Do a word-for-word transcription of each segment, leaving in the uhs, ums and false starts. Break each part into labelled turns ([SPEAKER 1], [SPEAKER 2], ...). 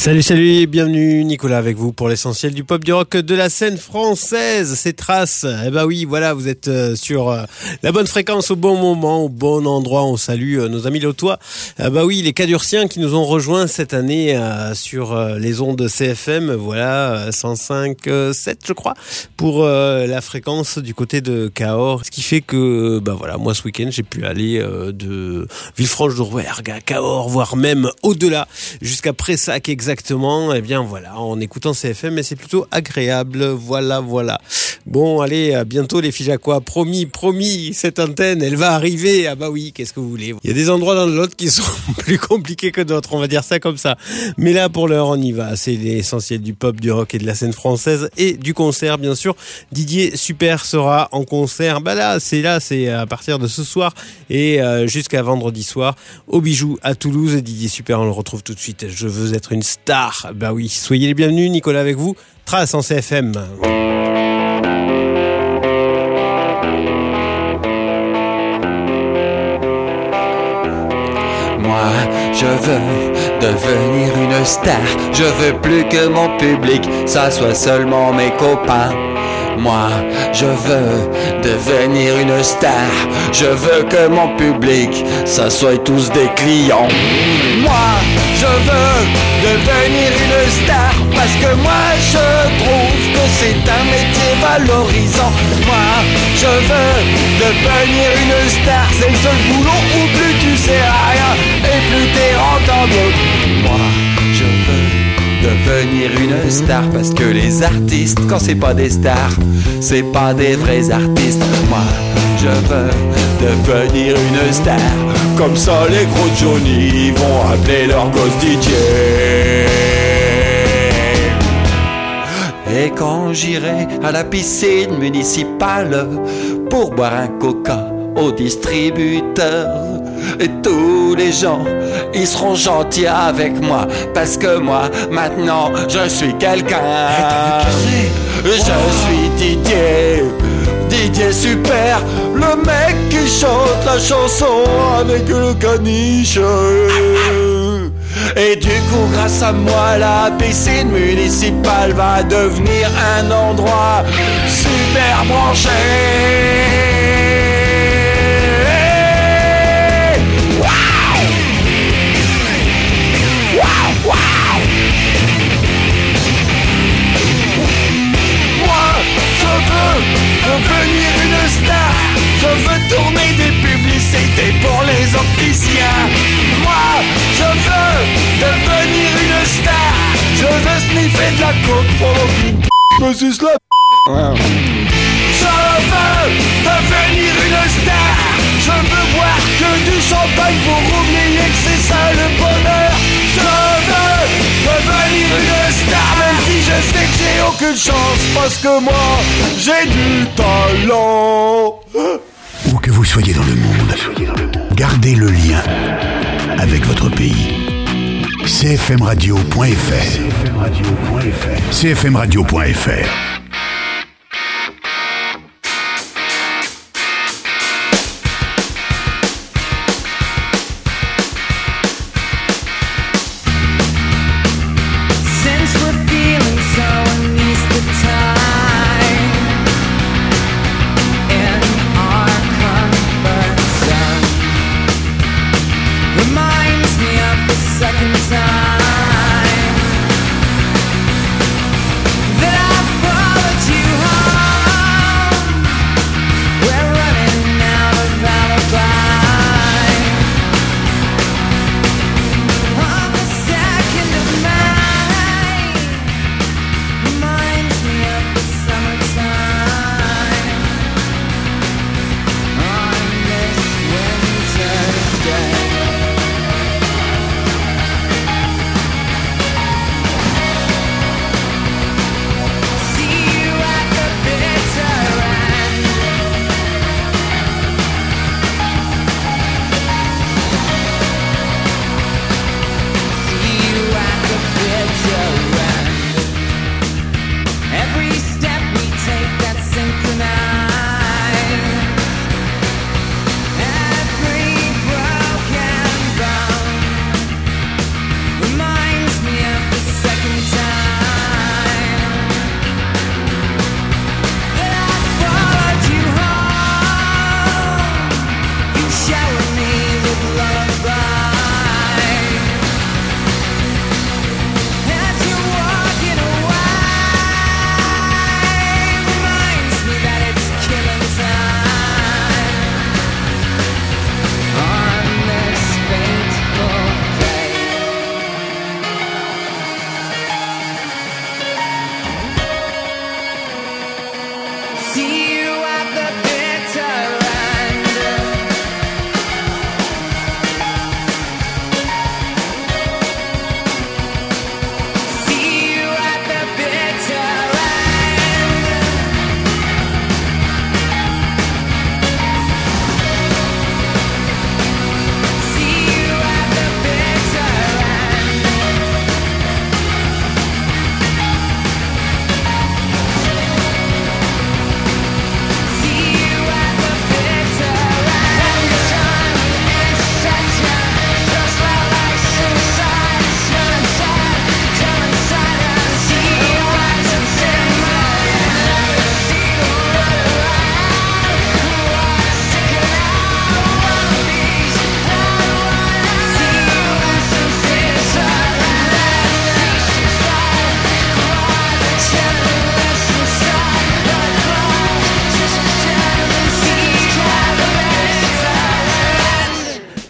[SPEAKER 1] Salut, salut et bienvenue, Nicolas avec vous pour l'essentiel du pop, du rock, de la scène française. C'est Trace. Eh ben oui, voilà, vous êtes euh, sur euh, la bonne fréquence au bon moment, au bon endroit. On salue euh, nos amis lotois. Eh ben oui, les Cadurciens qui nous ont rejoints cette année euh, sur euh, les ondes C F M. Voilà, euh, cent cinq virgule sept je crois, pour euh, la fréquence du côté de Cahors. Ce qui fait que, bah voilà, moi ce week-end, j'ai pu aller euh, de Villefranche-de-Rouergue à Cahors, voire même au-delà, jusqu'à Pressac exactement. Eh bien voilà, en écoutant C F M, mais c'est plutôt agréable. Voilà, voilà. Bon, allez, à bientôt les Figeacois. Promis, promis, cette antenne, elle va arriver. Ah bah oui, qu'est-ce que vous voulez. Il y a des endroits dans l'autre qui sont plus compliqués que d'autres, on va dire ça comme ça. Mais là, pour l'heure, on y va. C'est l'essentiel du pop, du rock et de la scène française et du concert, bien sûr. Didier Super sera en concert. Bah là, c'est là, c'est à partir de ce soir et euh, jusqu'à vendredi soir au Bijou à Toulouse. Didier Super, on le retrouve tout de suite. Je veux être une star. Bah oui, soyez les bienvenus. Nicolas avec vous. Trace en C F M.
[SPEAKER 2] Moi, je veux devenir une star. Je veux plus que mon public, ça soit seulement mes copains. Moi, je veux devenir une star. Je veux que mon public, ça soit tous des clients. Moi, je veux devenir une star parce que moi, je trouve que c'est un métier valorisant. Moi, je veux devenir une star. C'est le seul boulot où plus tu sers à rien et plus t'es rentable. Moi, je veux devenir une star parce que les artistes, quand c'est pas des stars, c'est pas des vrais artistes. Moi, je veux devenir une star. Comme ça, les gros Johnny vont appeler leur gosse D J. Et quand j'irai à la piscine municipale pour boire un coca au distributeur, et tous les gens, ils seront gentils avec moi parce que moi, maintenant, je suis quelqu'un. Je suis Didier, Didier Super, le mec qui chante la chanson avec le caniche. Et du coup, grâce à moi, la piscine municipale va devenir un endroit super branché. Devenir une star, je veux tourner des publicités pour les opticiens. Moi, je veux devenir une star, je veux sniffer de la coke pendant qu'une p*** me suce la p***. Je veux devenir une star, je veux boire que du champagne pour oublier que c'est ça le bonheur. Je veux devenir une star, même si je sais que j'ai aucune chance, parce que moi, j'ai du talent.
[SPEAKER 3] Où que vous soyez dans le monde, gardez le lien avec votre pays. c f m radio point f r c f m radio point f r
[SPEAKER 4] Second time that I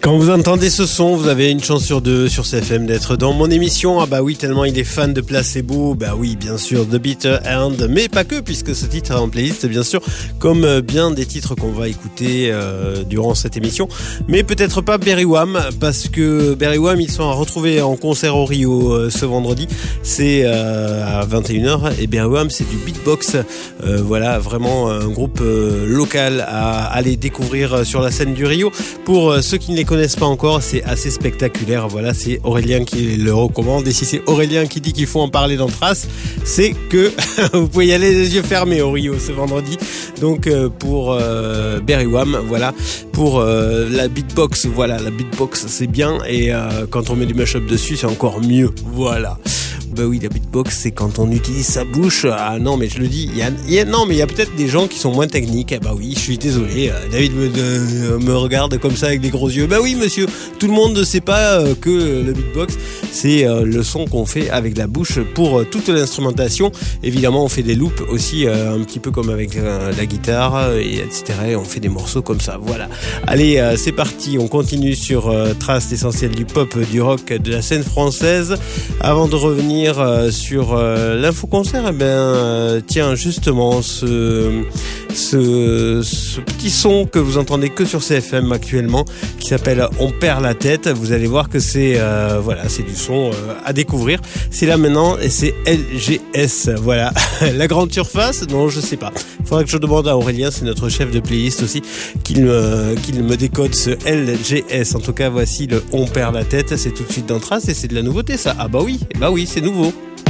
[SPEAKER 1] Quand vous entendez ce son, vous avez une chance sur deux sur C F M d'être dans mon émission. Ah bah oui, tellement il est fan de Placebo. Bah oui, bien sûr, The Bitter End, mais pas que, puisque ce titre est en playlist, bien sûr, comme bien des titres qu'on va écouter euh, durant cette émission. Mais peut-être pas Berry Wham, parce que Berry Wham, ils sont à retrouver en concert au Rio euh, ce vendredi. C'est euh, à vingt et une heures, et Berry Wham, c'est du beatbox. Euh, voilà, vraiment un groupe euh, local à aller découvrir sur la scène du Rio. Pour euh, ceux qui ne les connaissent pas encore, c'est assez spectaculaire. Voilà, c'est Aurélien qui le recommande, et si c'est Aurélien qui dit qu'il faut en parler dans Trace, c'est que vous pouvez y aller les yeux fermés au Rio ce vendredi. Donc euh, pour euh, Berry Wham, voilà, pour euh, la beatbox, voilà, la beatbox c'est bien, et euh, quand on met du mashup dessus c'est encore mieux, voilà. Bah oui, la beatbox, c'est quand on utilise sa bouche. Ah non, mais je le dis, il y a, il y a, non, mais il y a peut-être des gens qui sont moins techniques. Ah bah oui, je suis désolé. David me, de, me regarde comme ça avec des gros yeux. Bah oui, monsieur, tout le monde ne sait pas que le beatbox, c'est le son qu'on fait avec la bouche pour toute l'instrumentation. Évidemment, on fait des loops aussi, un petit peu comme avec la guitare, et etc. Et on fait des morceaux comme ça. Voilà. Allez, c'est parti. On continue sur Trace, l'essentiel du pop, du rock, de la scène française. Avant de revenir sur euh, l'info-concert, eh ben, euh, tiens, justement, ce, ce, ce petit son que vous entendez que sur C F M actuellement, qui s'appelle On perd la tête. Vous allez voir que c'est euh, voilà, c'est du son euh, à découvrir. C'est là maintenant, et c'est L G S. Voilà. La grande surface, non, je sais pas. Il faudrait que je demande à Aurélien, c'est notre chef de playlist aussi, qu'il me, qu'il me décode ce L G S. En tout cas, voici le On perd la tête. C'est tout de suite dans Trace, et c'est de la nouveauté, ça. Ah bah oui, eh bah oui, c'est nouveau.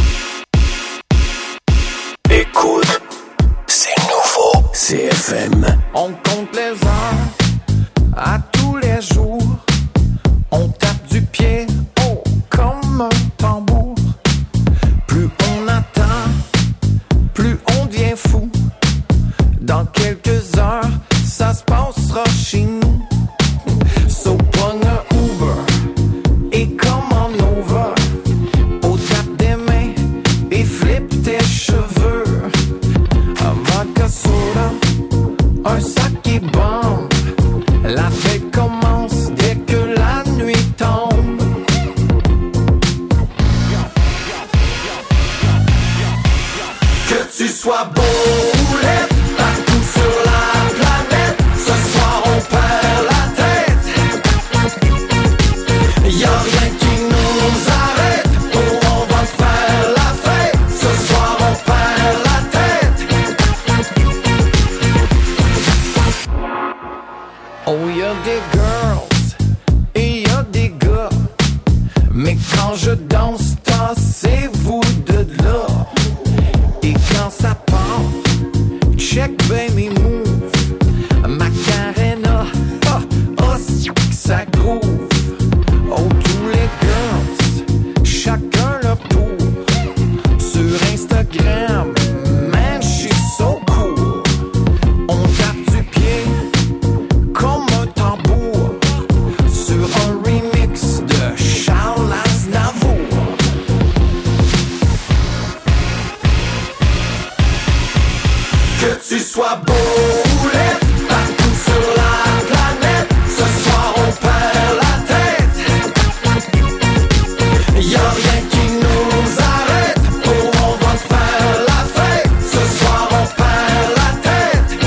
[SPEAKER 3] Écoute, c'est nouveau. C F M.
[SPEAKER 4] On compte les heures à tous les jours. On tape du pied, oh, comme un tambour. Plus on attend, plus on devient fou. Dans quelques heures, ça se passera chez nous. So prends un Uber et commande over. Au tape des mains et flippe tes cheveux. Un vodka soda, un sac qui bombe. La fête commence dès que la nuit tombe. Que tu sois beau ou laid, partout sur la planète, ce soir on perd la tête. Y'a rien qui nous arrête, oh on va faire la fête. Ce soir on perd la tête. Oh y'a des girls et y'a des gars, mais quand je danse, tassez-vous de là. Et quand ça part, check baby move. Macarena, ah, oh, ça groove. Oh, tous les girls, chacun leur tour. Sur Instagram, man, she's so cool. On tape du pied comme un tambour sur un remix de Charles Aznavour. Que tu sois beau ou laid, partout sur la planète, ce soir on perd la tête. Y'a rien qui nous arrête, oh on va faire la fête. Ce soir on perd la tête.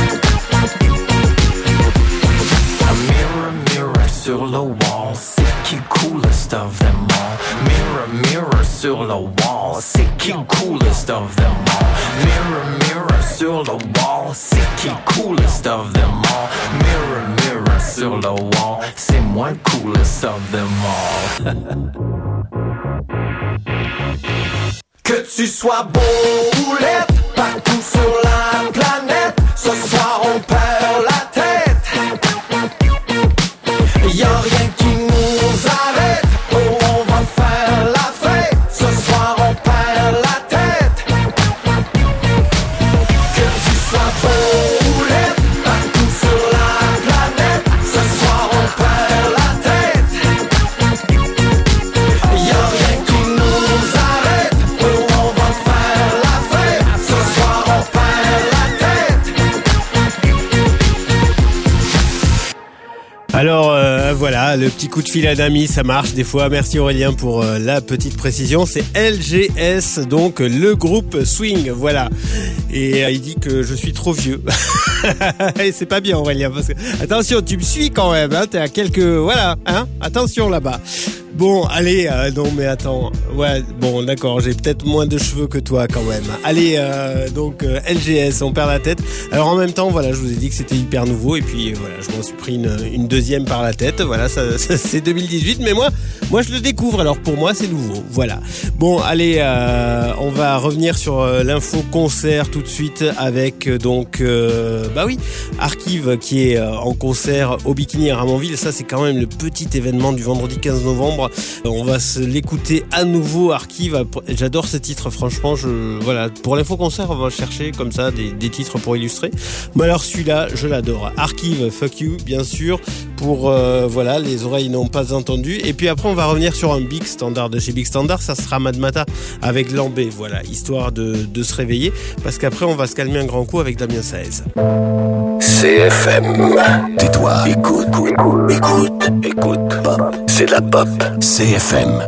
[SPEAKER 4] A mirror, mirror sur le wall, c'est qui coolest of them all. Mirror, mirror sur le wall, c'est qui coolest of them all. Mirror, mirror sur le wall, c'est qui coolest of them all. Mirror, mirror sur le wall, c'est moi le coolest of them all. Que tu sois beau ou laid, partout sur la planète, ce soir on perd la tête. Y'a rien qui nous arrête, oh on va faire la fête. Ce soir on perd la tête. Que tu sois beau ou laid, partout sur la planète, ce soir on perd la tête. Y'a rien qui nous arrête, oh on va faire la fête. Ce soir on perd
[SPEAKER 1] Alors euh, voilà, le petit coup de fil à Dami, ça marche des fois. Merci Aurélien pour euh, la petite précision. C'est L G S, donc le groupe Swing, voilà. Et euh, il dit que je suis trop vieux. Et c'est pas bien Aurélien, parce que attention, tu me suis quand même, hein, t'es à quelques... Voilà, hein, attention là-bas. Bon, allez, euh, non mais attends, ouais, bon d'accord, j'ai peut-être moins de cheveux que toi quand même. Allez, euh, donc euh, L G S, on perd la tête. Alors en même temps, voilà, je vous ai dit que c'était hyper nouveau et puis voilà, je m'en suis pris une, une deuxième par la tête. Voilà, ça, ça c'est deux mille dix-huit, mais moi, moi je le découvre. Alors pour moi, c'est nouveau. Voilà. Bon, allez, euh, on va revenir sur euh, l'info concert tout de suite avec euh, donc, euh, bah oui, Archive qui est euh, en concert au Bikini à Ramonville. Ça, c'est quand même le petit événement du vendredi quinze novembre. On va se l'écouter à nouveau, Archive. J'adore ce titre, franchement. Je, voilà, pour l'info concert, on va chercher comme ça des, des titres pour illustrer. Mais alors celui-là, je l'adore. Archive, Fuck You, bien sûr. Pour euh, voilà, les oreilles n'ont pas entendu. Et puis après, on va revenir sur un big standard de chez Big Standard. Ça sera Madmata avec Lambé. Voilà, histoire de, de se réveiller. Parce qu'après, on va se calmer un grand coup avec Damien Saez.
[SPEAKER 3] C F M. Tais-toi, écoute, écoute, écoute, écoute. Pop, c'est de la pop. C F M.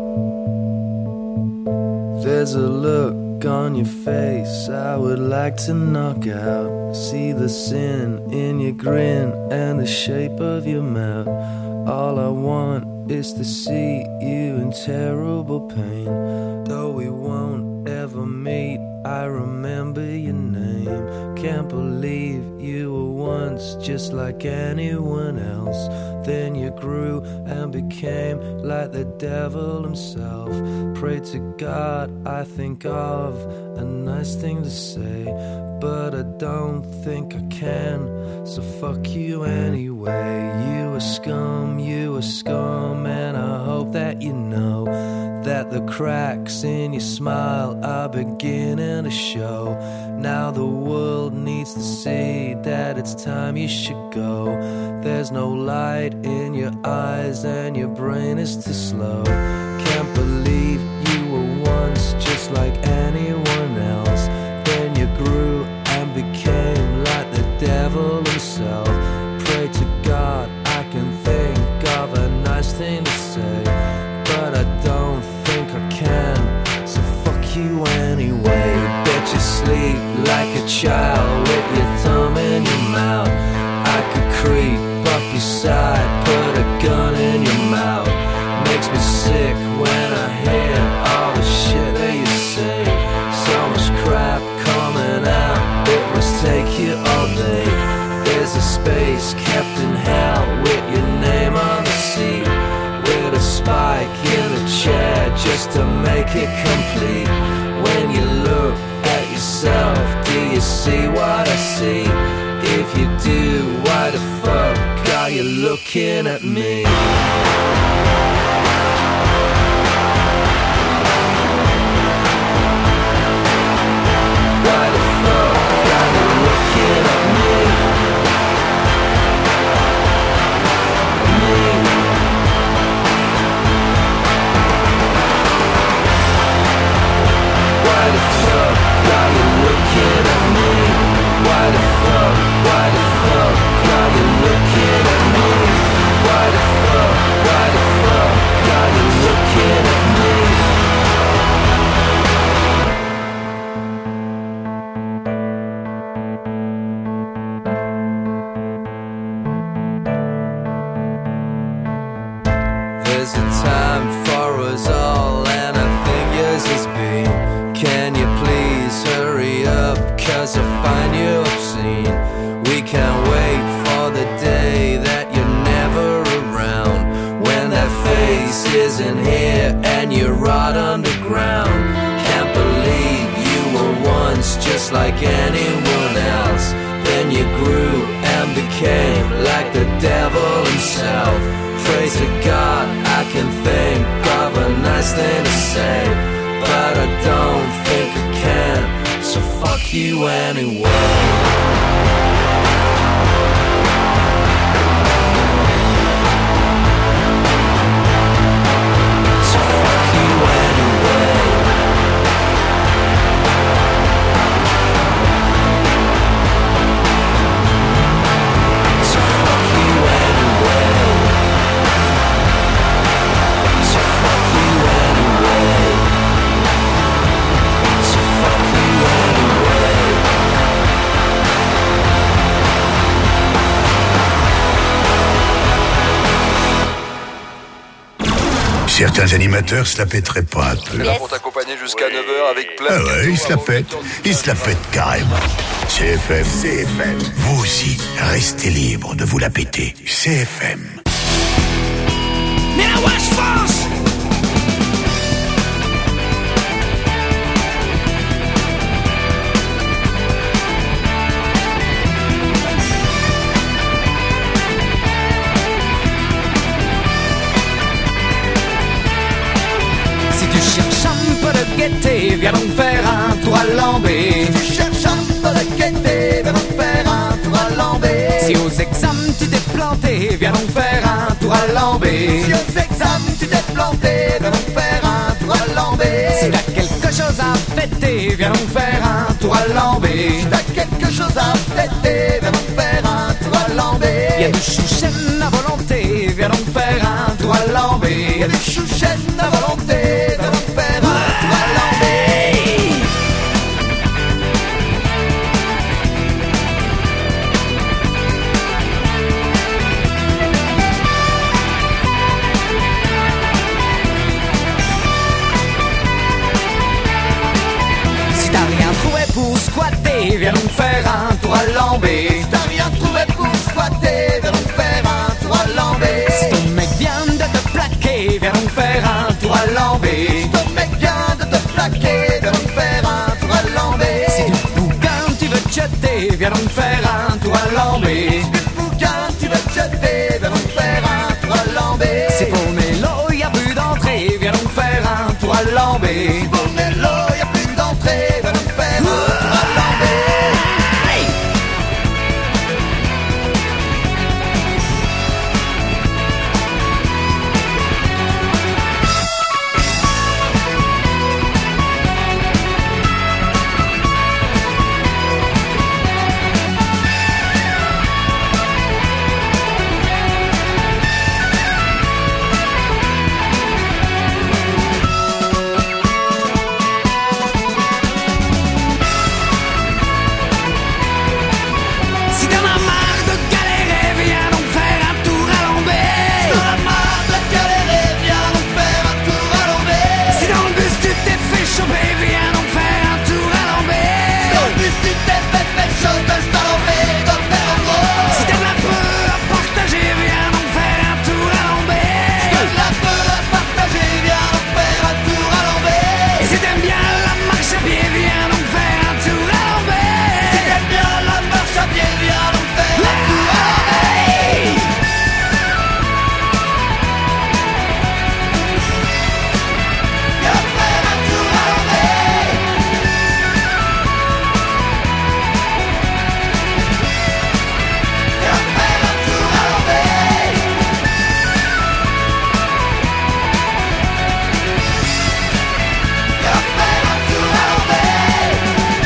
[SPEAKER 4] There's a look on your face I would like to knock out. See the sin in your grin and the shape of your mouth. All I want is to see you in terrible pain. Though we won't ever meet, I remember your name. Can't believe you were once just like anyone else. Then you grew and became like the devil himself. Pray to God I think of a nice thing to say, but I don't think I can, so fuck you anyway. You a scum, you a scum, and I hope that you know that the cracks in your smile are beginning to show. Now the world needs to see that it's time you should go. There's no light in your eyes and your brain is too slow. Can't believe you were once just like anyone else. Then you grew and became like the devil himself. Pray to God I can think of a nice thing to say, but I don't think I can, so fuck you anyway. Bet you sleep like a child with your thumb in your mouth. I could creep up your side, put a gun in your mouth. Makes me sick when I hear all the shit that you say. So much crap coming out, it must take you all day. There's a space kept in hell with your name on the seat, with a spike in the chair just to make it complete. When you look at yourself, do you see what I see? If you do, why the fuck are you looking at me? Why the fuck are you looking at me? Me. Why the fuck are you looking at me? Why the fuck, why the fuck are you looking at me? Why the fuck, why the fuck are you looking at me? There's a time for us all and I think yours has been. Can you please hurry up, cause I find you obscene. We can't wait for the day that you're never around, when that face isn't here and you're right underground. Can't believe you were once just like anyone else. Then you grew and became like the devil himself. Pray to God I can think of a nice thing to say, but I don't think I can, so fuck you anyway. So fuck you anyway.
[SPEAKER 3] Certains animateurs se la pèteraient pas un peu.
[SPEAKER 5] Là pour t'accompagner jusqu'à neuf heures avec plein
[SPEAKER 3] Ah
[SPEAKER 5] de
[SPEAKER 3] ouais,
[SPEAKER 5] cadeaux
[SPEAKER 3] ils se la
[SPEAKER 5] avant
[SPEAKER 3] pètent. Ils se la pètent carrément. C F M, C F M. Vous aussi, restez libre de vous la péter. C F M.
[SPEAKER 6] Mais la Wesh France!
[SPEAKER 7] Si tu cherches un peu de gaieté, viens donc faire un tour à Lambé.
[SPEAKER 4] Si tu cherches un peu de gaieté, viens donc faire un tour à Lambé.
[SPEAKER 7] Si aux examens tu t'es planté, viens donc faire un tour à Lambé.
[SPEAKER 4] Si aux examens tu t'es planté, viens donc faire un tour à Lambé.
[SPEAKER 7] Si t'as quelque chose à fêter, viens donc faire un tour à Lambé.
[SPEAKER 4] Si t'as quelque chose à fêter, viens donc faire un tour à Lambé.
[SPEAKER 7] Y'a du chouchen à volonté, viens donc faire un tour à Lambé.
[SPEAKER 4] Y'a du chouchen à volonté, viens donc faire un tour à Lambé.
[SPEAKER 7] Si t'as rien trouvé pour squatter, viens donc faire un tour à Lambé.
[SPEAKER 4] Si t'as rien trouvé pour squatter, viens donc faire un tour à Lambé.
[SPEAKER 7] Si ton mec vient de te plaquer, viens donc faire un tour à Lambé.
[SPEAKER 4] Si ton mec vient de te plaquer, viens donc faire un tour à Lambé.
[SPEAKER 7] Si du bouquin tu veux te jeter, viens donc faire un tour à Lambé.
[SPEAKER 4] Si du bouquin tu veux te jeter, viens donc faire un tour à Lambé.
[SPEAKER 7] Si pour Mélo y'a plus d'entrée, viens donc faire un tour à Lambé.
[SPEAKER 4] Si pour Mélo y'a plus d'entrée, viens donc faire un tour à Lambé.
[SPEAKER 6] Si t'en as marre de galérer, viens donc faire un tour à Lambé.
[SPEAKER 4] Si t'en as marre de galérer, viens donc faire un tour à Lambé.
[SPEAKER 6] Si dans le bus tu t'es fait choper, viens donc faire un tour à Lambé.
[SPEAKER 4] Si dans le bus tu t'es fait fait chaud, reste à Lambé, comme faire en gros.
[SPEAKER 6] Si t'as de la peu à partager, viens donc faire un tour à Lambé.
[SPEAKER 4] Si t'as de la peu à partager, viens donc faire un tour à Lambé.
[SPEAKER 6] Et si t'aimes bien la marche à pied, viens donc faire un tour à Lambé.
[SPEAKER 4] Si t'aimes bien la marche à pied, viens donc faire un tour à Lambé. Viens faire un tour à Lambé. Viens faire un tour à Lambé. Viens faire un tour à Lambé.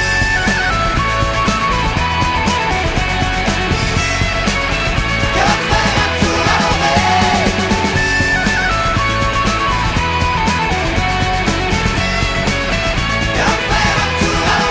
[SPEAKER 4] Viens faire un tour à Lambé. Viens faire un tour à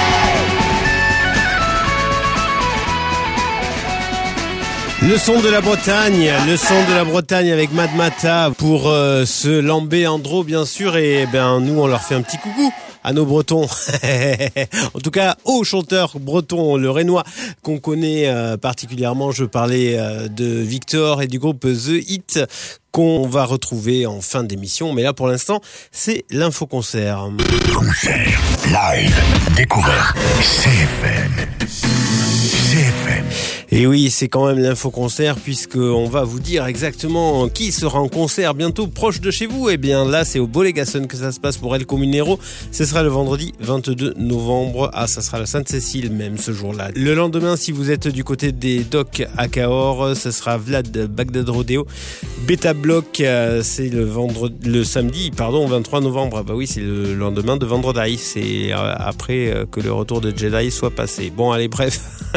[SPEAKER 4] Lambé.
[SPEAKER 1] Le son de la Bretagne, le son de la Bretagne avec Mad Mata pour euh, ce Lambé Andro bien sûr, et ben nous on leur fait un petit coucou à nos Bretons. En tout cas aux chanteurs bretons, le Rénois qu'on connaît euh, particulièrement. Je parlais euh, de Victor et du groupe The Hit qu'on va retrouver en fin d'émission, mais là pour l'instant c'est l'info-concert.
[SPEAKER 3] Concert, live, découverte, C F M. C F M.
[SPEAKER 1] Et oui, c'est quand même l'info-concert puisqu'on va vous dire exactement qui sera en concert bientôt proche de chez vous. Et bien là, c'est au Bolégason que ça se passe pour El Comunero. Ce sera le vendredi vingt-deux novembre. Ah, ça sera la Sainte-Cécile même ce jour-là. Le lendemain, si vous êtes du côté des docks à Cahors, ce sera Vlad Bagdad Rodeo. Beta Block, c'est le vendredi, le samedi, pardon, vingt-trois novembre. Ah bah oui, c'est le lendemain de Vendredi. C'est après que le retour de Jedi soit passé. Bon, allez, bref.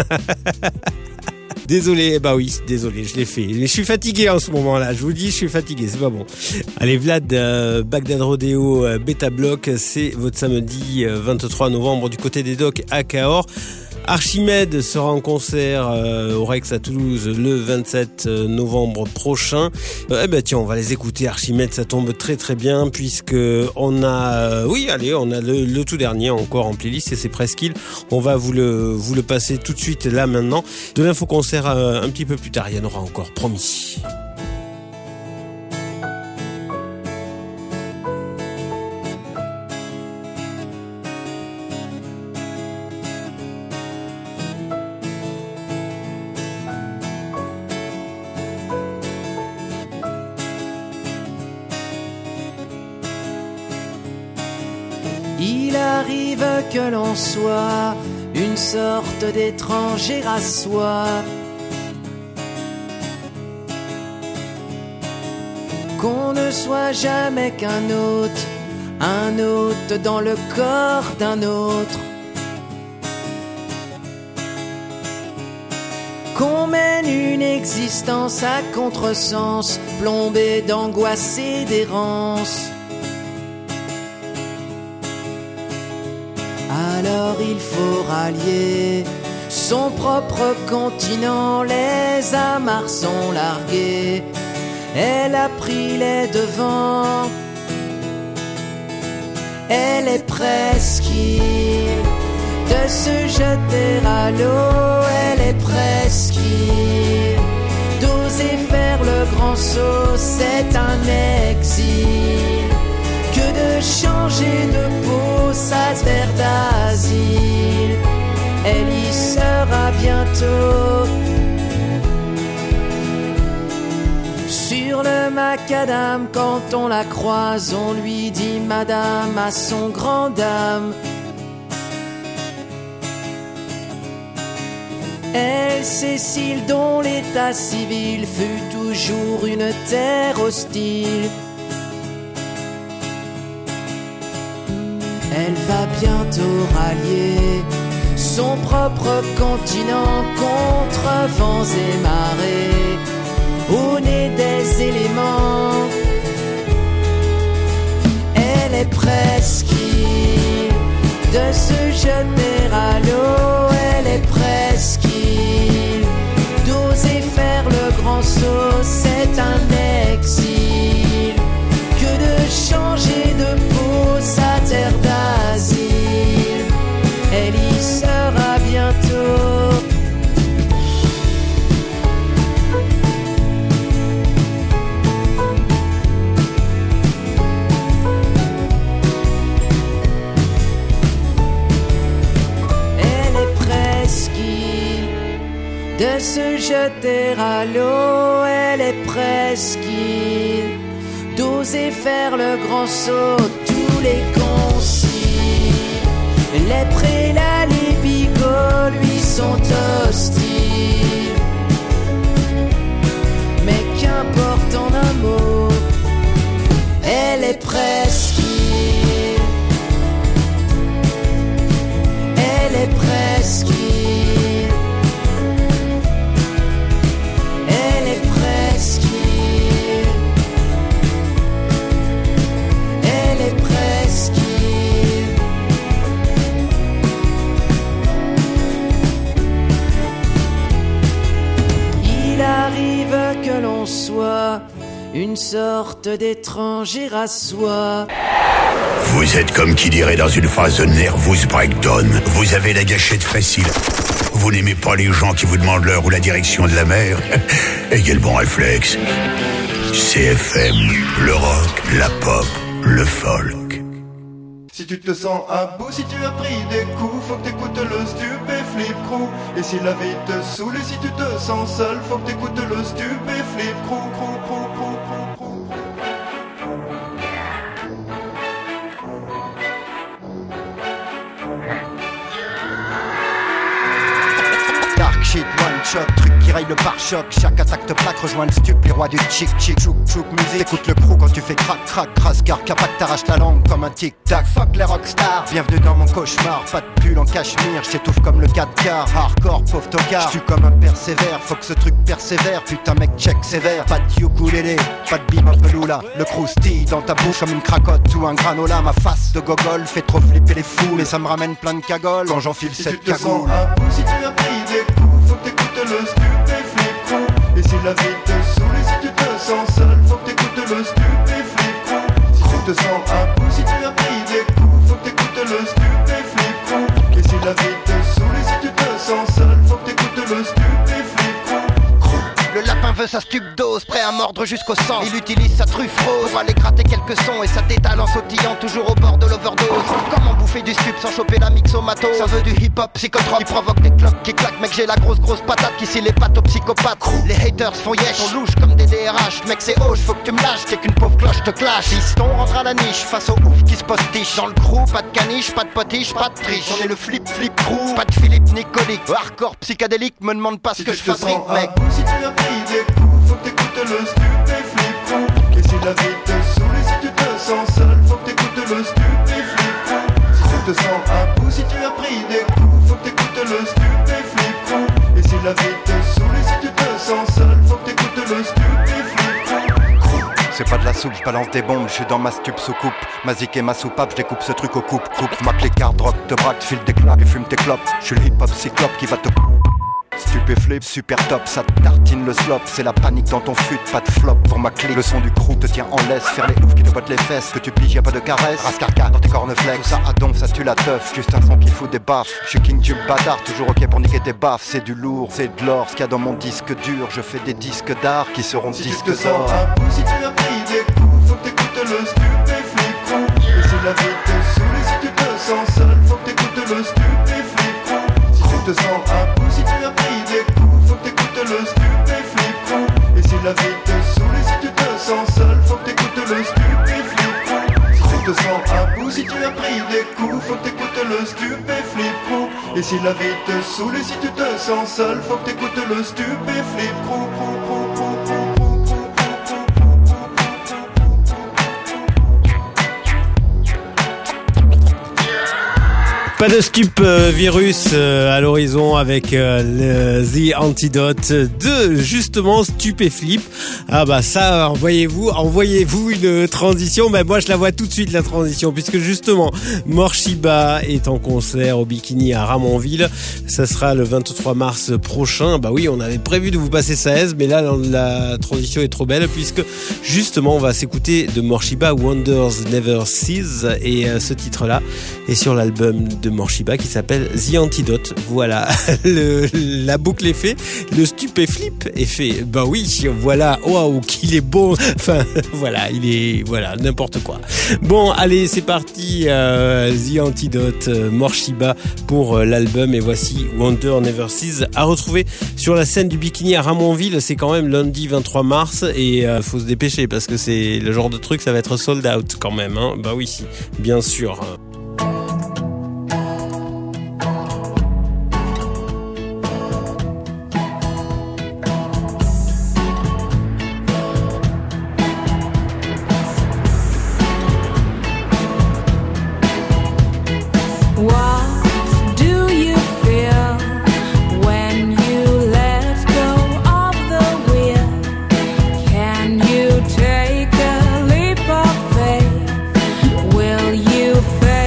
[SPEAKER 1] Désolé, bah oui, désolé, je l'ai fait. Mais je suis fatigué en ce moment-là, je vous dis, je suis fatigué, c'est pas bon. Allez, Vlad, euh, Bagdad Rodeo, euh, Beta Block, c'est votre samedi euh, vingt-trois novembre du côté des docks à Cahors. Archimède sera en concert euh, au Rex à Toulouse le vingt-sept novembre prochain. Euh, eh ben tiens, on va les écouter. Archimède, ça tombe très très bien puisque on a, euh, oui, allez, on a le, le tout dernier encore en playlist et c'est Presqu'île. On va vous le vous le passer tout de suite là maintenant. De l'info concert euh, un petit peu plus tard, il y en aura encore, promis.
[SPEAKER 8] Il arrive que l'on soit une sorte d'étranger à soi, qu'on ne soit jamais qu'un hôte, un hôte dans le corps d'un autre, qu'on mène une existence à contresens, plombée d'angoisse et d'errance. Alors il faut rallier son propre continent, les amarres sont larguées, elle a pris les devants, elle est presqu'île de se jeter à l'eau, elle est presqu'île d'oser faire le grand saut, c'est un exil que de changer de peau, sa terre d'asile, elle y sera bientôt. Sur le macadam, quand on la croise, on lui dit madame à son grand dame. Elle, Cécile, dont l'état civil fut toujours une terre hostile, elle va bientôt rallier son propre continent contre vents et marées, au nez des éléments. Elle est presqu'île de se jeter à l'eau, elle est presqu'île d'oser faire le grand saut, c'est un exil que de changer de peau, sa terre d'asile, elle y sera bientôt. Elle est presqu'île de se jeter à l'eau, elle est presqu'île d'oser faire le grand saut, tous les conciles, les prélats, les bigots lui sont hostiles. Mais qu'importe en un mot, elle est presqu'île, elle est presqu'île, elle est presqu'île. Il arrive que l'on soit une sorte d'étranger à soi.
[SPEAKER 3] Vous êtes comme qui dirait dans une phase de nervous breakdown. Vous avez la gâchette facile. Vous n'aimez pas les gens qui vous demandent l'heure ou la direction de la mer. Et quel bon réflexe. C F M, le rock, la pop, le folk.
[SPEAKER 9] Si tu te sens à bout, si tu as pris des coups, faut que t'écoutes le Stupéflip Crew. Et si la vie te saoule et si tu te sens seul, faut que t'écoutes le Stupéflip Crew, crew, crew, crew, crew, crew. Dark shit, one shot, truc qui
[SPEAKER 10] raye le pare-choc. Chaque attaque te plaque, rejoins le stup, les rois du chic chic. Chouk chouk musique, écoute le crew quand tu fais crac crac crasse. Car capac t'arrache la langue comme un tic tac. Fuck les rockstars, bienvenue dans mon cauchemar. Pas de pull en cachemire, j'étouffe comme le quatre quarts. Hardcore, pauvre tocard, j'tue comme un persévère. Faut que ce truc persévère, putain mec check sévère. Pas de ukulélé, pas de bim un peu loula. Le croustille dans ta bouche comme une cracotte ou un granola. Ma face de gogol fait trop flipper les fous, mais ça me ramène plein de cagoles quand j'enfile
[SPEAKER 9] Si
[SPEAKER 10] cette
[SPEAKER 9] tu te sens
[SPEAKER 10] cagoule.
[SPEAKER 9] un coup, si tu as pris des coups, faut que t'écoutes le stupéflip crew. Et si la vie te saoule et si tu te sens seul, faut que t'écoutes le stupéflip crew. Si tu te sens un coup, si tu as pris des coups, faut que t'écoutes le stupéflip crew. Et si la vie te saoule et si tu te sens seul, faut que t'écoutes le stupéflip crew.
[SPEAKER 10] Le lapin veut sa stupdose, prêt à mordre jusqu'au sang. Il utilise sa truffe rose pour aller gratter quelques sons. Et ça détale en sautillant, toujours au bord de l'overdose. Comment bouffer du stup sans choper la mixomato? Ça veut du hip-hop psychotrope qui provoque des cloques qui claquent. Mec j'ai la grosse grosse patate qui scie les pattes aux psychopathes. Les haters font yesh, on louche comme des D R H. Mec c'est hoche, faut que tu me lâches, t'es qu'une pauvre cloche te clash. Fiston rentre à la niche, face au ouf qui se postiche. Dans le crew, pas de caniche, pas de potiche, pas de triche. On est le flip flip crew, pas de Philippe Nicolique. Hardcore psychédélique, me demande pas ce
[SPEAKER 9] Si
[SPEAKER 10] que
[SPEAKER 9] tu
[SPEAKER 10] je
[SPEAKER 9] te
[SPEAKER 10] fabrique
[SPEAKER 9] sens
[SPEAKER 10] mec.
[SPEAKER 9] un coup, si tu as pris des coups, faut que t'écoutes le stupéflip crew. Et si la vie te saoule et si tu te sens seul, faut que t'écoutes le stupéflip crew. Si tu te sens un coup, si tu as pris des coups, faut que t'écoutes le stupéflip crew. Et si la vie te saoule et si tu te sens seul, faut que t'écoutes le stupéflip crew.
[SPEAKER 10] C'est pas de la soupe, je balance des bombes, je suis dans ma stup sous coupe. Ma zik et ma soupape, je découpe ce truc au coupe, coupe. Ma clé carte, drogue, te braque, file des claques et fume tes clopes. Je suis le hip-hop cyclope qui va te... Stupéflip, super top, ça te tartine le slop. C'est la panique dans ton fut, pas de flop pour ma clé. Le son du crew te tient en laisse, faire les oufs qui te bottent les fesses. Que tu piges, y'a pas de caresse, rascarca dans tes corneflex. Tout ça à donf, ça tue la teuf, juste un son qui fout des baffes. Je suis king du bâtard, toujours ok pour niquer tes baffes. C'est du lourd, c'est de l'or, ce qu'il y a dans mon disque dur. Je fais des disques d'art qui seront
[SPEAKER 9] Si tu
[SPEAKER 10] disques
[SPEAKER 9] te sens
[SPEAKER 10] d'or.
[SPEAKER 9] un coup, si tu as pris des coups, faut que t'écoutes le stupéflip crew. Et si la vie te saoule et si tu te sens seul, faut que t'écoutes le stupéflip crew. Si tu te sens un coup, si tu as pris des coups, faut que t'écoutes le stupéflip crew. Et si la vie te saoule et si tu te sens seul, faut que t'écoutes le stupéflip crew. Si tu te sens un coup, si tu as pris des coups, faut que t'écoutes le stupéflip crew. Et si la vie te saoule et si tu te sens seul, faut que t'écoutes le stupéflip crew.
[SPEAKER 1] Pas de stup euh, virus euh, à l'horizon avec euh, le The Antidote de justement Stupéflip. Ah bah ça, envoyez-vous, envoyez-vous une transition. Ben moi je la vois tout de suite la transition puisque justement Morshiba est en concert au Bikini à Ramonville. Ça sera le vingt-trois mars prochain. Bah oui, on avait prévu de vous passer sa aise, mais là la transition est trop belle puisque justement on va s'écouter de Morshiba Wonders Never Cease et euh, ce titre-là est sur l'album de Morshiba qui s'appelle The Antidote. Voilà, le, la boucle est faite, le stupéflip est fait. Bah oui, voilà, waouh, qu'il est bon. Enfin, voilà, il est, voilà, n'importe quoi. Bon, allez, c'est parti. Euh, The Antidote, euh, Morshiba pour euh, l'album. Et voici Wonder Never Cease à retrouver sur la scène du Bikini à Ramonville. C'est quand même lundi vingt-trois mars et euh, faut se dépêcher parce que c'est le genre de truc, ça va être sold out quand même. Hein. Bah oui, bien sûr.
[SPEAKER 11] Will you fail?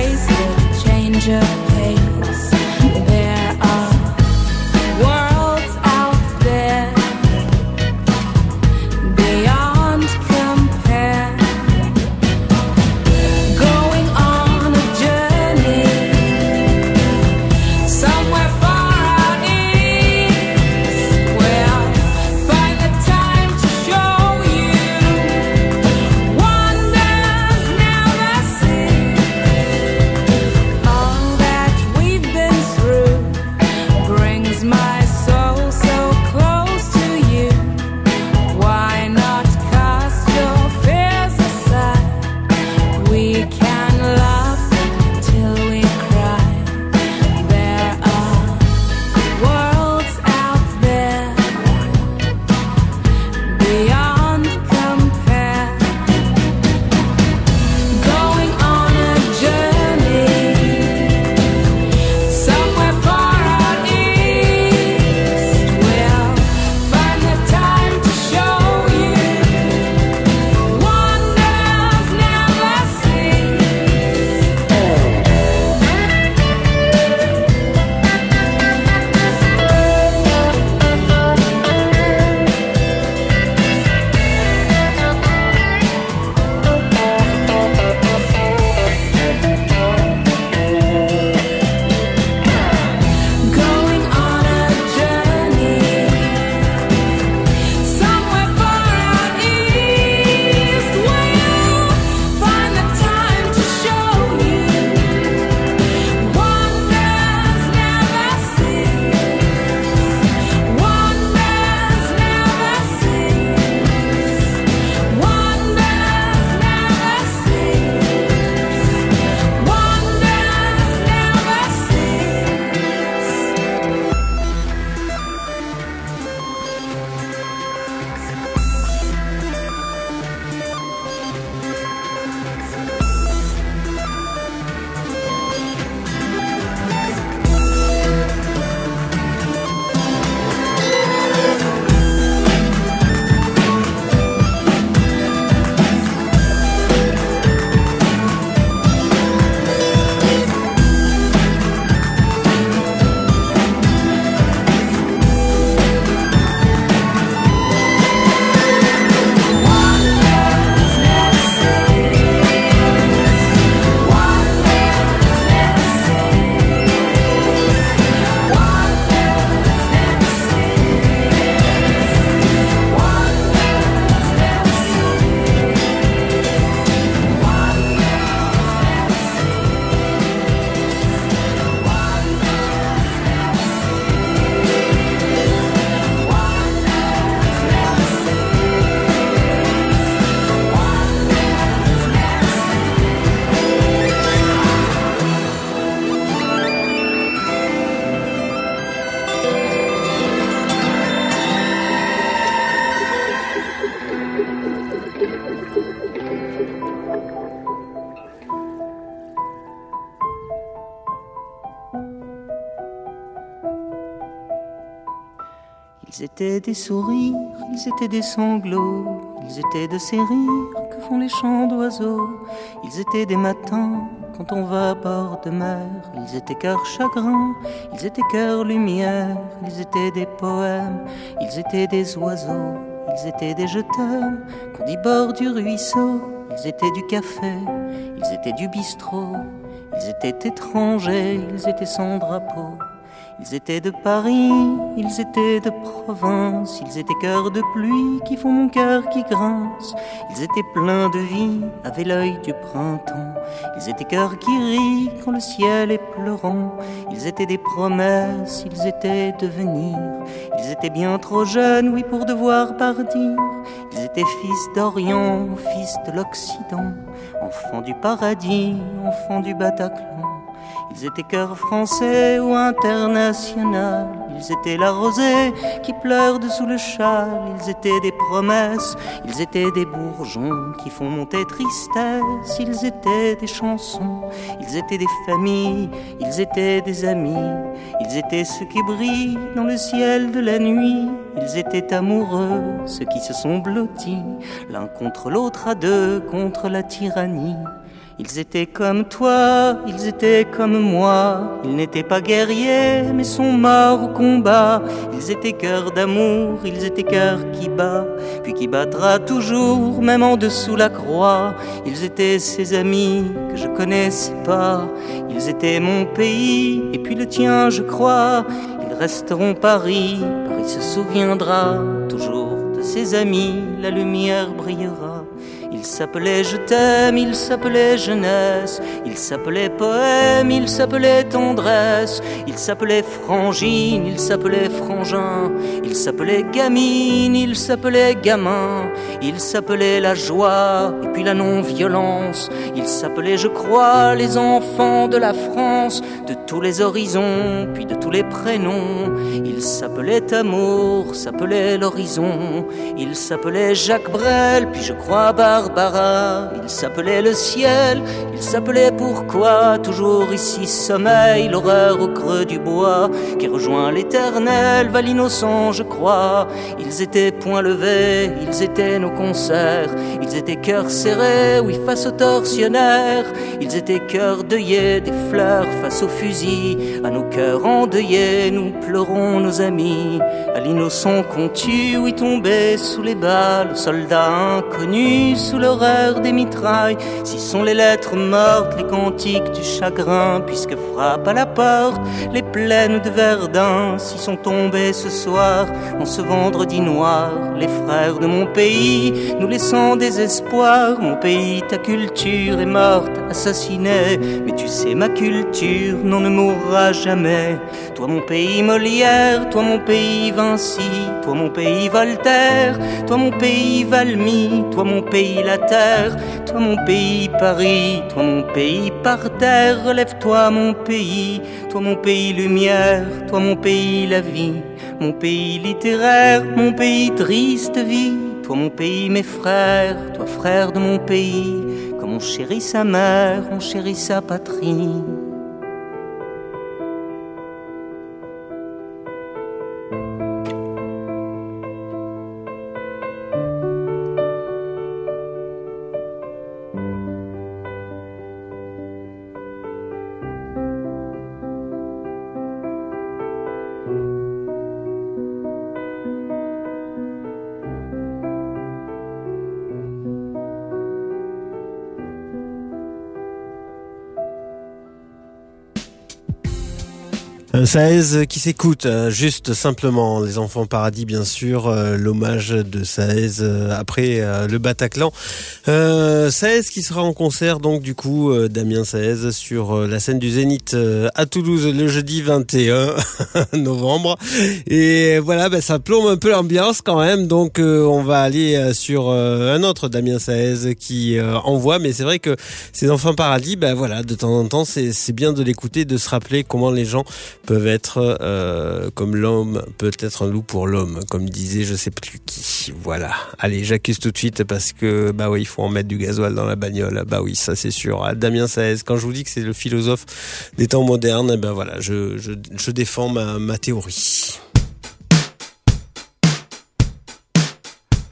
[SPEAKER 11] Ils étaient des sourires, ils étaient des sanglots, ils étaient de ces rires que font les chants d'oiseaux. Ils étaient des matins quand on va à bord de mer. Ils étaient cœur chagrin, ils étaient cœur lumière. Ils étaient des poèmes, ils étaient des oiseaux. Ils étaient des je t'aime qu'on dit bord du ruisseau. Ils étaient du café, ils étaient du bistrot. Ils étaient étrangers, ils étaient sans drapeau. Ils étaient de Paris, ils étaient de province. Ils étaient cœurs de pluie qui font mon cœur qui grince. Ils étaient pleins de vie, avaient l'œil du printemps. Ils étaient cœurs qui rient quand le ciel est pleurant. Ils étaient des promesses, ils étaient devenir. Ils étaient bien trop jeunes, oui, pour devoir partir. Ils étaient fils d'Orient, fils de l'Occident. Enfants du paradis, enfants du Bataclan. Ils étaient cœurs français ou international. Ils étaient la rosée qui pleure dessous le châle. Ils étaient des promesses, ils étaient des bourgeons qui font monter tristesse. Ils étaient des chansons, ils étaient des familles, ils étaient des amis. Ils étaient ceux qui brillent dans le ciel de la nuit. Ils étaient amoureux, ceux qui se sont blottis l'un contre l'autre à deux contre la tyrannie. Ils étaient comme toi, ils étaient comme moi. Ils n'étaient pas guerriers, mais sont morts au combat. Ils étaient cœurs d'amour, ils étaient cœurs qui bat, puis qui battra toujours, même en dessous la croix. Ils étaient ses amis que je connaissais pas. Ils étaient mon pays, et puis le tien, je crois. Ils resteront Paris, Paris se souviendra toujours de ses amis, la lumière brillera. Il s'appelait Je t'aime, il s'appelait jeunesse, il s'appelait poème, il s'appelait tendresse, il s'appelait frangine, il s'appelait frangin, il s'appelait gamine, il s'appelait gamin, il s'appelait la joie et puis la non-violence, il s'appelait je crois les enfants de la France, de tous les horizons, puis de tous les prénoms. Il s'appelait amour, s'appelait l'horizon, il s'appelait Jacques Brel, puis je crois Barbara, il s'appelait le ciel, il s'appelait pourquoi, toujours ici sommeil, l'horreur au creux du bois, qui rejoint l'éternel, va l'innocent je crois. Ils étaient poings levés, ils étaient nos concerts, ils étaient cœurs serrés, oui face aux tortionnaires, ils étaient cœurs deuillés, des fleurs face aux fusils, à nos cœurs endeuillés, nous pleurons nos amis, à l'innocent qu'on tue, oui tombé sous les balles, aux soldats inconnus, sous l'horreur des mitrailles, si sont les lettres mortes, les cantiques du chagrin, puisque frappent à la porte les plaines de Verdun, si sont tombés ce soir, en ce vendredi noir, les frères de mon pays, nous laissant désespoir, mon pays, ta culture est morte, assassinée, mais tu sais ma culture, non ne mourra jamais, toi mon pays Molière, toi mon pays Vinci, toi mon pays Voltaire, toi mon pays Valmy, toi mon pays la terre, toi mon pays Paris, toi mon pays par terre, relève-toi mon pays, toi mon pays lumière, toi mon pays la vie, mon pays littéraire, mon pays triste vie, toi mon pays mes frères, toi frère de mon pays, comme on chérit sa mère, on chérit sa patrie.
[SPEAKER 1] Saez qui s'écoute, juste simplement, les enfants paradis bien sûr, euh, l'hommage de Saez euh, après euh, le Bataclan. Euh, Saez qui sera en concert donc du coup, euh, Damien Saez sur euh, la scène du Zénith euh, à Toulouse le jeudi vingt et un novembre. Et voilà, ben, ça plombe un peu l'ambiance quand même, donc euh, on va aller euh, sur euh, un autre Damien Saez qui euh, envoie, mais c'est vrai que ces enfants paradis, ben voilà, de temps en temps c'est, c'est bien de l'écouter, de se rappeler comment les gens peuvent être euh, comme l'homme peut être un loup pour l'homme, comme disait je sais plus qui. Voilà. Allez, j'accuse tout de suite parce que bah oui, il faut en mettre du gasoil dans la bagnole. Bah oui, ça c'est sûr. Damien Saez, quand je vous dis que c'est le philosophe des temps modernes, ben voilà, je je, je défends ma, ma théorie.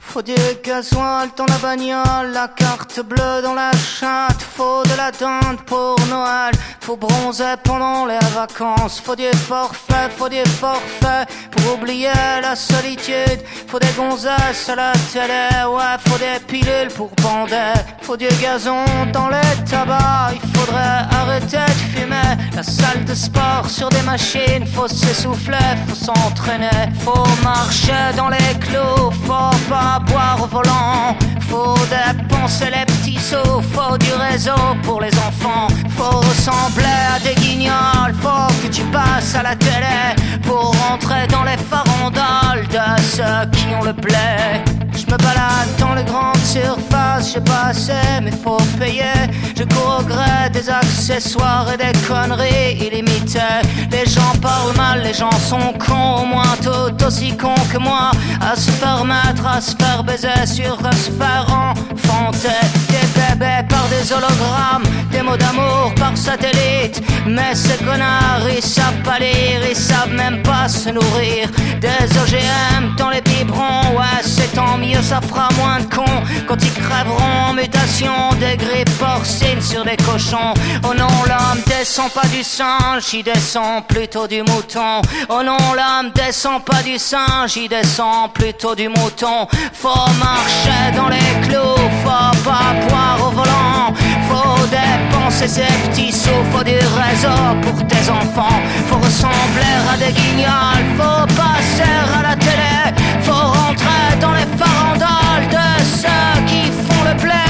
[SPEAKER 8] Faut du gasoil dans la bagnole, la carte bleue dans la chatte. Faut de la dinde pour Noël, faut bronzer pendant les vacances. Faut du forfait, faut du forfait pour oublier la solitude. Faut des gonzesses à la télé, ouais, faut des pilules pour bander. Faut du gazon dans les tabacs, il faudrait arrêter de fumer. La salle de sport sur des machines, faut s'essouffler, faut s'entraîner. Faut marcher dans les clous, faut pas boire au volant. Faut dépenser les petits sous, faut du réseau pour les enfants. Faut ressembler à des guignols, faut que tu passes à la télé pour rentrer dans les farandoles de ceux qui ont le blé. Je me balade dans les grandes surfaces, j'ai pas assez mais faut payer. Je cours au gré des accessoires et des conneries illimitées. Les gens parlent mal, les gens sont cons, au moins tout aussi cons que moi. À se faire mettre, à se faire baiser, sur à se faire enfanter. Des bébés par des hologrammes, des mots d'amour par satellite. Mais ces connards, ils savent pas lire, ils savent même pas se nourrir. Des O G M dans les biberons, ouais c'est tant mieux, ça fera moins de cons quand ils crèveront en mutation. Des grippes porcines sur des cochons. Oh non, l'homme descend pas du singe, il descend plutôt du mouton. Oh non, l'homme descend pas du singe, il descend plutôt du mouton. Faut marcher dans les clous, faut pas boire au volant. Faut dépenser ses petits sous, faut du réseau pour tes enfants. Faut ressembler à des guignols, faut passer à la télé. Faut rentrer dans les farandoles de ceux qui font le blé.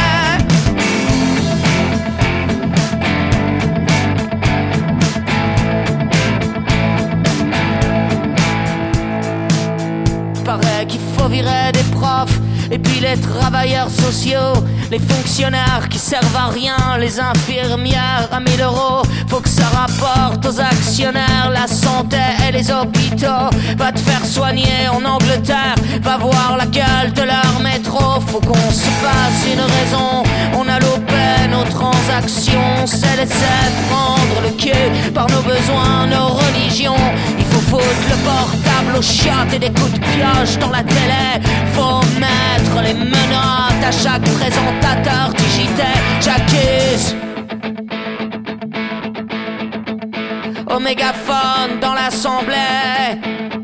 [SPEAKER 8] Paraît qu'il faut virer des profs, et puis les travailleurs sociaux, les fonctionnaires qui servent à rien, les infirmières à mille euros. Faut que ça rapporte aux actionnaires la santé et les hôpitaux. Va te faire soigner en Angleterre, va voir la gueule de leur métro. Faut qu'on se fasse une raison, on a loupé nos transactions. C'est laisser prendre le cul par nos besoins, nos religions. Il faut foutre le portable aux chiottes et des coups de pioche dans la télé. Faut mettre les menottes à chaque présentateur du J T. J'accuse au mégaphone dans l'assemblée.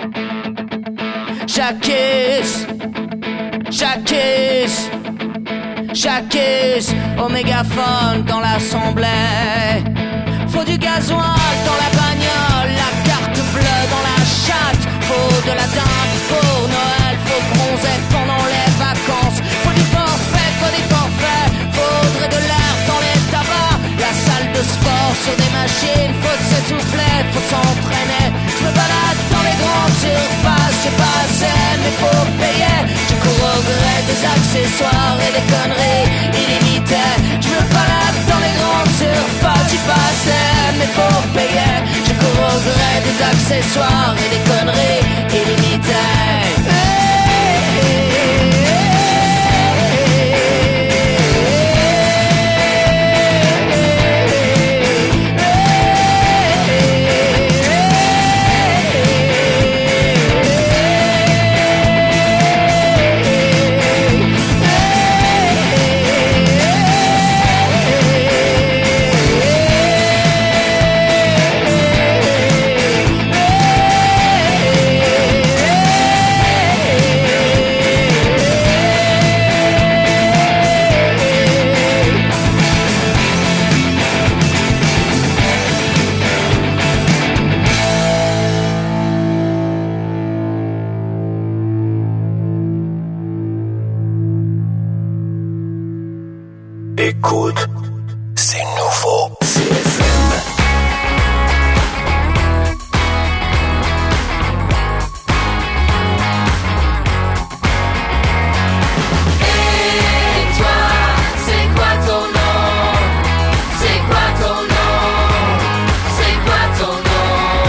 [SPEAKER 8] J'accuse, j'accuse, j'accuse au mégaphone dans l'assemblée. Faut du gasoil dans la bagnole, la carte bleue dans la chatte. Faut de la dinde pour Noël, faut bronzer pendant les vacances. Faut du forfait, faut des forfaits, faudrait de l'air dans les tabacs. La salle de sport sur des machines, faut s'essouffler, faut s'entraîner. Je me balade dans les grandes surfaces, j'ai pas assez mais faut payer. Je cours au gré des accessoires et des conneries illimitées. Je me balade dans les grandes surfaces, j'ai pas assez mais faut payer. Je cours au gré des accessoires et des conneries illimitées.
[SPEAKER 3] Écoute, c'est nouveau. C F M.
[SPEAKER 6] Et toi, c'est quoi ton nom? C'est quoi ton nom? C'est quoi ton nom?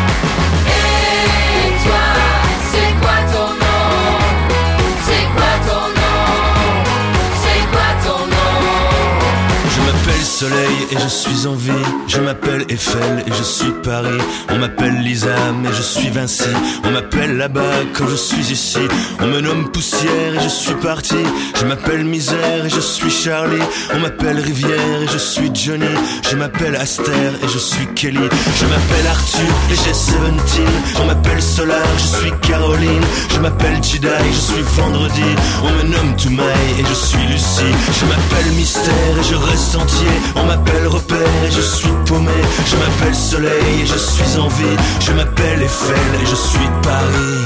[SPEAKER 6] Et toi, c'est quoi ton nom? C'est quoi ton nom? C'est quoi ton nom?
[SPEAKER 12] Je m'appelle soleil et je suis en vie. Je m'appelle Eiffel et je suis Paris. On m'appelle Lisa mais je suis Vinci. On m'appelle là-bas quand je suis ici. On me nomme poussière et je suis parti. Je m'appelle Misère et je suis Charlie. On m'appelle Rivière et je suis Johnny. Je m'appelle Aster et je suis Kelly. Je m'appelle Arthur et j'ai dix-sept. On m'appelle Solar, je suis Caroline. Je m'appelle Jedi, je suis Vendredi. On me nomme Toumaï et je suis Lucie. Je m'appelle Mystère et je reste entier. On m'appelle Repère et je suis paumé. Je m'appelle Soleil et je suis en vie. Je m'appelle Eiffel et je suis Paris.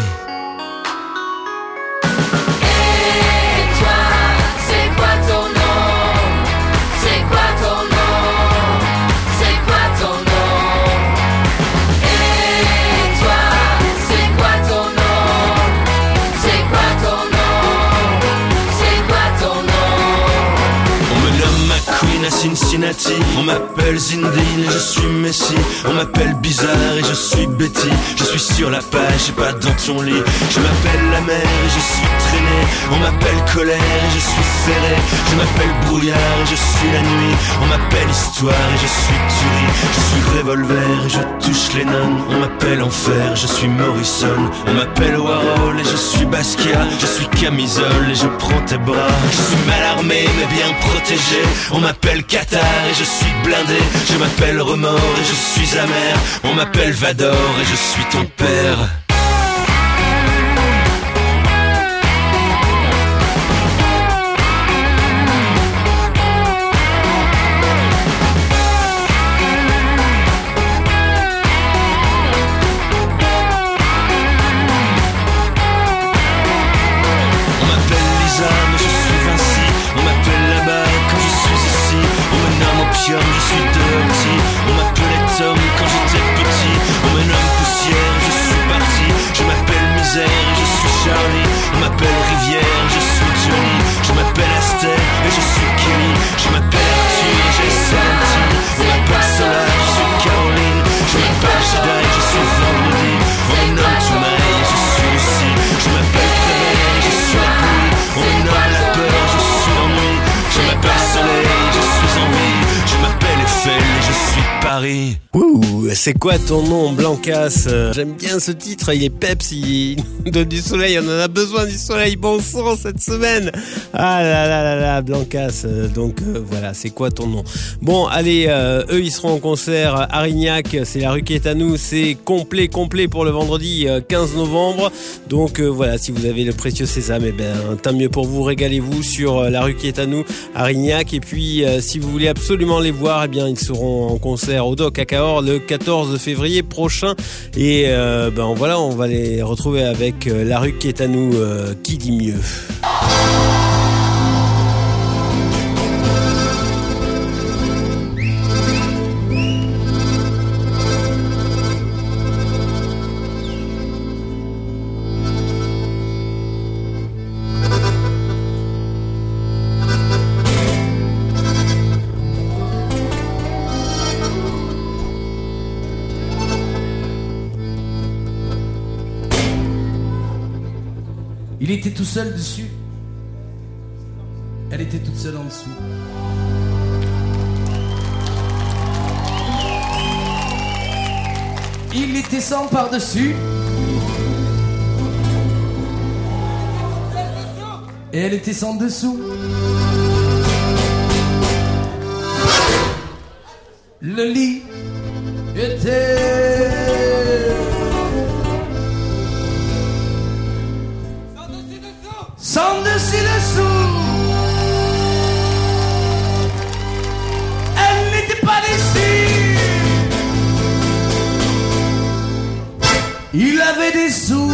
[SPEAKER 6] Et toi, c'est quoi ton nom? C'est quoi ton nom? C'est quoi ton nom? Et toi, c'est quoi ton nom? C'est quoi ton nom? C'est quoi ton nom?
[SPEAKER 12] On me nomme McQueen à Cincinnati. On m'appelle Zindine et je suis Messi. On m'appelle Bizarre et je suis Betty. Je suis sur la page et pas dans ton lit. Je m'appelle la mer et je suis traîné. On m'appelle Colère et je suis ferré. Je m'appelle Brouillard et je suis la nuit. On m'appelle Histoire et je suis Tuerie. Je suis Revolver et je touche les nonnes. On m'appelle Enfer, je suis Morrison. On m'appelle Warhol et je suis Basquiat. Je suis Camisole et je prends tes bras. Je suis mal armé mais bien protégé. On m'appelle Qatar et je suis blindé. Je m'appelle Remords et je suis amer. On m'appelle Vador et je suis ton père. On m'appelle Lisa mais je suis Vinci. On m'appelle là-bas quand je suis ici. On me nomme Opium, je suis Dirty. On m'appelait Tom quand j'étais petit. On me nomme Poussière, je suis parti. Je m'appelle Misère et je suis Charlie. On m'appelle Rivière, je suis Johnny. Je m'appelle Aster et je suis Kelly. Je m'appelle Arthur et j'ai dix-sept. On m'appelle Solar, je suis Caroline. Je m'appelle Jedi, je suis Vendredi. On me nomme Toumaï et je suis Lucie. Je m'appelle Prévert et je suis la pluie. On me nomme la peur, je suis l'ennui. Je m'appelle Soleil, je suis en vie. Je m'appelle Eiffel et je suis Paris.
[SPEAKER 1] Ouh, c'est quoi ton nom, Blancas? J'aime bien ce titre, il est peps, il nous donne du soleil, on en a besoin du soleil, bon sang cette semaine. Ah là là là là, Blancas, donc euh, voilà, c'est quoi ton nom? Bon, allez, euh, eux ils seront en concert à Arignac, c'est la rue qui est à nous, c'est complet, complet pour le vendredi euh, quinze novembre. Donc euh, voilà, si vous avez le précieux sésame, eh ben, tant mieux pour vous, régalez-vous sur euh, la rue qui est à nous, Arignac. Et puis euh, si vous voulez absolument les voir, eh bien ils seront en concert au Doc à Cahors le quatorze février prochain. Et euh, ben voilà, on va les retrouver avec euh, la rue qui est à nous, euh, qui dit mieux.
[SPEAKER 13] Il était tout seul dessus. Elle était toute seule en dessous. Il était sans par-dessus. Et elle était sans dessous. Le lit était sans dessus dessous. Elle n'était pas déçue. Il avait des sous.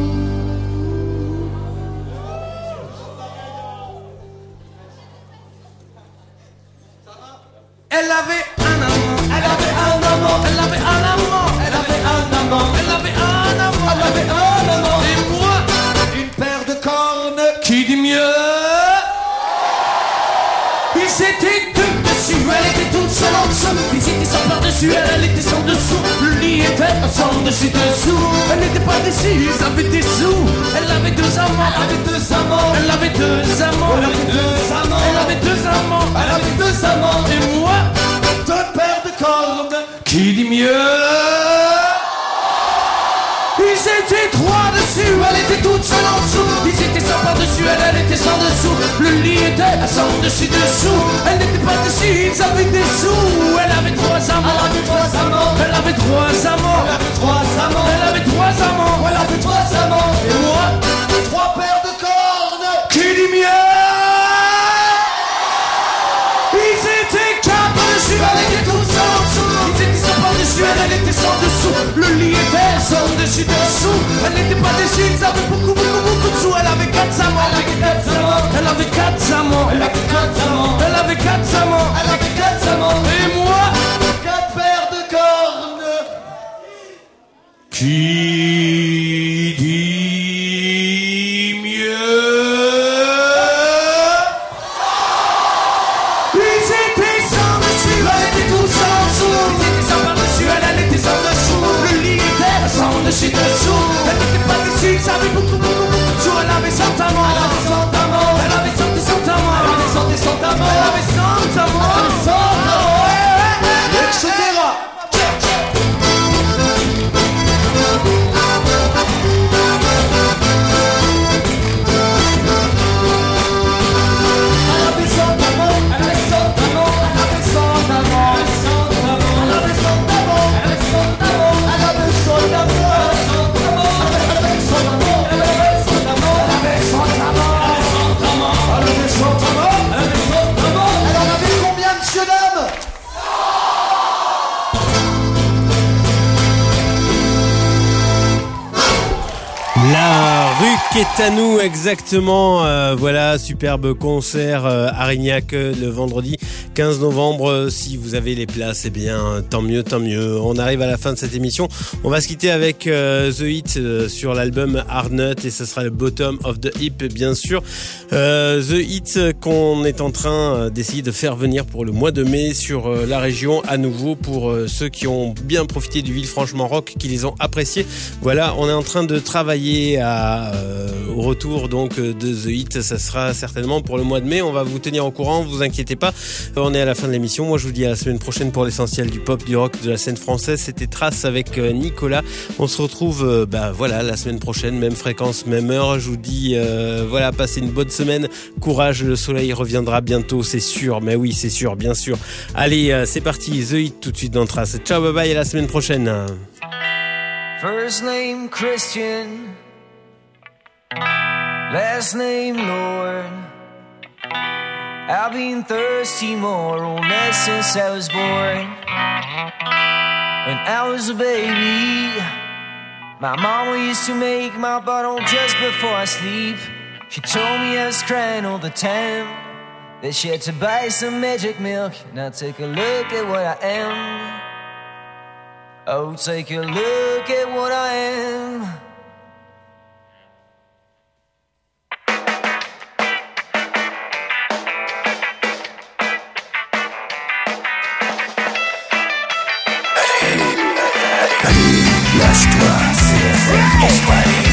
[SPEAKER 13] Elle avait un amant. Elle avait un amant. Elle avait un amant. Elle avait un amant. Elle avait un amant. Elle avait un amant. Et moi, une paire de cornes. Qui dit mieux? Ils étaient deux dessus. Elle était toute seule en dessous. Ils étaient sans par-dessus. Elle, elle était sans dessous. Le lit était sans dessus dessous. Elle n'était pas déçue. Ils avaient des sous. Elle avait deux amants. Elle avait deux amants. Elle avait deux amants. Elle avait deux amants. Elle avait deux amants. Elle avait deux amants. Et moi, mieux? Ils étaient trois dessus, elle était toute seule en dessous. Ils étaient sans par-dessus, elle, elle était sans dessous. Le lit était à sans dessus-dessous. Elle n'était pas dessus, ils avaient des sous. Elle avait trois amants, elle avait trois amants. Elle avait trois amants, elle avait trois amants. Elle avait trois amants, elle avait trois amants. Et moi, trois paires de cornes. Qui dit mieux? Ils étaient quatre dessus, elle était toute seule en dessous. Ils étaient sans par-dessus, elle, elle était sans dessous. Le lit était sans dessus-dessous. Elle n'était pas dessus, ils avaient beaucoup, beaucoup, beaucoup de sous. Elle avait quatre amants, elle avait quatre amants. Elle avait quatre amants, elle avait quatre amants. Elle avait quatre amants, elle avait quatre amants. Et moi, quatre paires de cornes. Qui dit mieux? Ils étaient sans dessus, elle était tous en dessous. Ils étaient sans par-dessus, elle, elle était sans dessous. Le lit était sans dessus-dessous. Elle n'était pas dessus, ils avaient beaucoup, beaucoup, beaucoup de sous. Elle avait cent amants, elle avait cent amants. Elle avait cent et cent amants, elle avait cent et cent amants. Elle avait cent amants, elle avait cent amants, et cetera.
[SPEAKER 1] La rue qui est à nous, exactement. Euh, voilà, superbe concert euh, Arignac euh, le vendredi quinze novembre. Euh, si vous avez les places, eh bien, tant mieux, tant mieux. On arrive à la fin de cette émission. On va se quitter avec euh, The Hit euh, sur l'album Hard Nut et ce sera le Bottom of the Hip, bien sûr. Euh, The Hit qu'on est en train d'essayer de faire venir pour le mois de mai sur euh, la région à nouveau pour euh, ceux qui ont bien profité du Villefranchement Rock, qui les ont appréciés. Voilà, on est en train de travailler à, euh, au retour donc de The Hit. Ça sera certainement pour le mois de mai. On va vous tenir au courant, vous inquiétez pas. On est à la fin de l'émission. Moi, je vous dis à la semaine prochaine pour l'essentiel du pop, du rock, de la scène française. C'était Trace avec Nicolas. On se retrouve, euh, bah voilà, la semaine prochaine, même fréquence, même heure. Je vous dis, euh, voilà, passez une bonne semaine. Courage, le soleil reviendra bientôt, c'est sûr. Mais oui, c'est sûr, bien sûr. Allez, euh, c'est parti. The Hit tout de suite dans Trace. Ciao, bye bye, à la semaine prochaine.
[SPEAKER 14] First name Christian, last name Lord. I've been thirsty more or less since I was born. When I was a baby, my mama used to make my bottle just before I sleep. She told me I was crying all the time, that she had to buy some magic milk. Now take a look at what I am. Oh, take a look at what I am.
[SPEAKER 3] Lâche-toi, C F M, laisse-toi aller.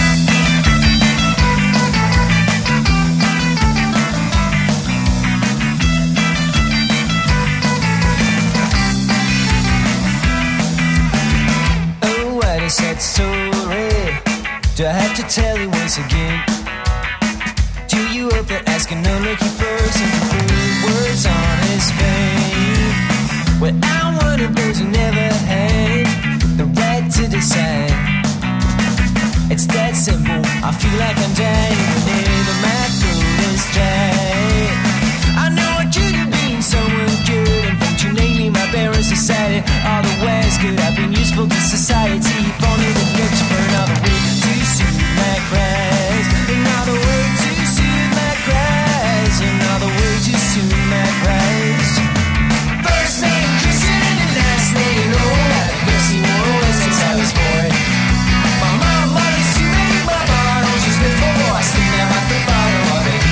[SPEAKER 14] Oh, what a sad story. Do I have to tell you once again? Do you hope that asking a lucky person to put words on his face? Well, I'm one of those who never had the right to decide. It's that simple. I feel like I'm dying whenever my throat is dry. I know I could have been someone good and fortunately my parents decided otherwise. Could have been useful to society if only they looked for another way to soothe my cries. Another way to soothe my cries. Another way to soothe my cries. First name Christian and last name Lord. I've been seen more since I was born. My mama used to make my bottles just before I slipped them out the bottle of it.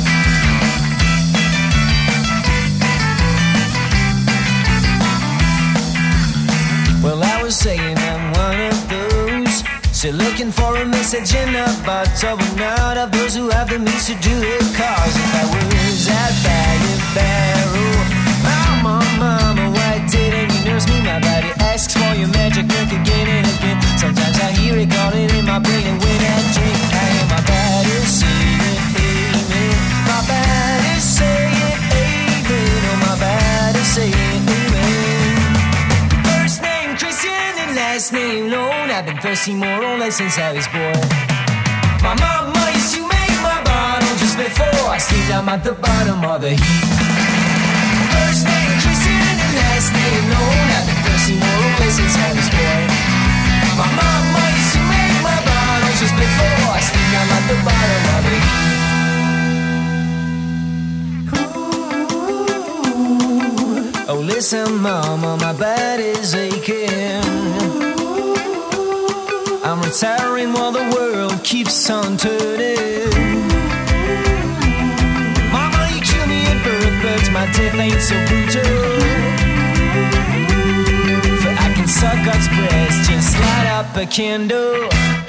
[SPEAKER 14] Well, I was saying I'm one of those still looking for a message in a bottle, but not of those who have the means to do it. Cause if I was out by a barrel, mama, mama, why didn't you nurse me? My body asks for your magic work again and again. Sometimes I hear it calling in my brain, and when I drink, I hear my body saying amen. My body saying amen. Oh, my body saying amen. First name Christian and last name Lone. I've been thirsty more or less since I was born. My mama used to make my bottle just before I sleep. I'm at the bottom of the heap. First name Christian and last name Lone. I've been thirsty more or less since I was born. My mama used to make my bottle just before I sleep. I'm at the bottom of the heap. Oh, listen, mama, my body's aching. I'm retiring while the world keeps on turning. Mama, you killed me at birth, but my death ain't so brutal. For I can suck God's breast, just light up a candle.